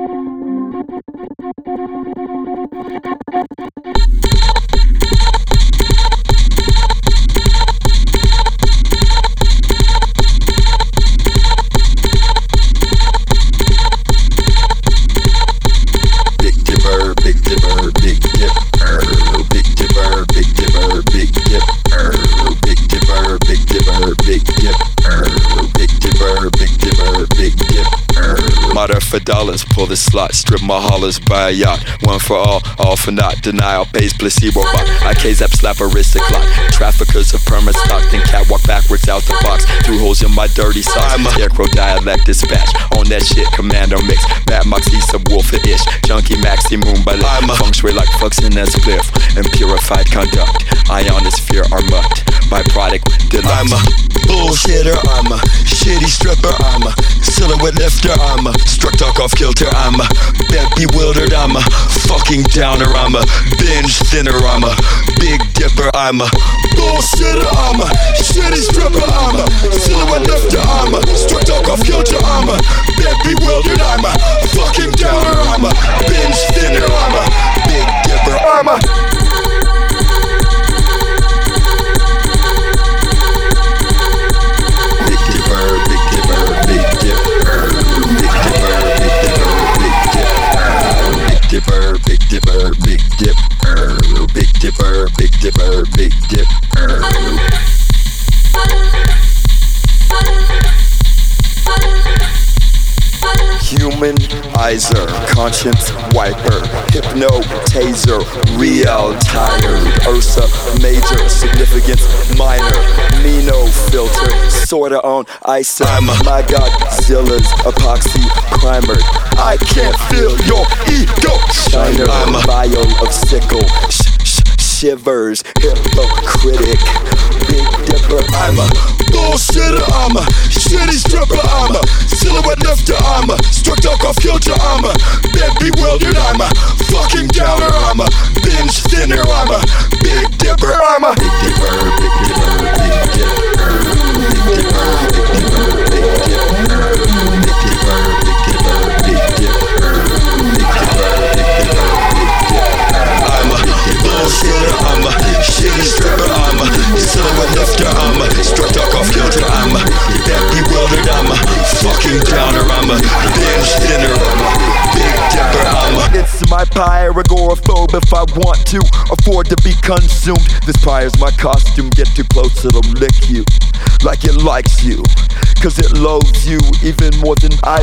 For dollars, pull the slot, strip my hollers, buy a yacht. One for all for naught. Denial pays placebo bot. IK zap slap aristocrat. Traffickers of perma stock, then catwalk backwards out the box. Through holes in my dirty socks. Scarecrow dialect dispatch. On that shit, commando mix. Bad Moxie subwoofer-ish. Junkie Maxi Moonbala. Feng shui like fucks in that spliff. And purified conduct. Ionosphere are mucked. Byproduct deluxe. I'm a bullshitter, I'm a shitty stripper, I'm a silhouette lifter, I'm a struck talk off kilter, I'm a bed bewildered, I'm a fucking downer, I'm a binge thinner, I'm a big dipper, I'm a bullshitter, I'm a shitty stripper, I'm a silhouette lifter, I'm a struck talk off kilter, I'm a bed bewildered, I'm a fucking downer, I'm a binge thinner, I'm a big dipper, I'm a Big dipper, big dip, big dipper, big dipper, big dip. Humanizer, conscience wiper, hypno taser, real tired, Ursa major, significance minor, Nino filter, sorta on ice. I'm my Godzilla's epoxy primer. I can't feel your ego shiner. I'm a bio of sickle, shivers, hypocritic, big dipper. I'm a bullshitter, I'm a shitty stripper, I'm a silhouette lifter, I'm a struck talk off kilter, I'm a bed bewildered, I'm a fucking downer, I'm a binge thinner, I'm a big dipper, I'm a big dipper, big dipper, big dipper, big dipper, big dipper, big dipper, big dipper, big dipper, big dipper, big dipper, big dipper, big dipper. I'm a bullshitter, I'm a shitty stripper, I'm a silhouette lifter, I'm a struck talk off kilter, I'm a bed bewildered, I'm a fucking downer, I'm a binge thinner, I'm a big dipper, I'm a it's my pyragoraphobe if I want to afford to be consumed. This pyre's my costume, get too close it'll lick you like it likes you, cause it loathes you even more than I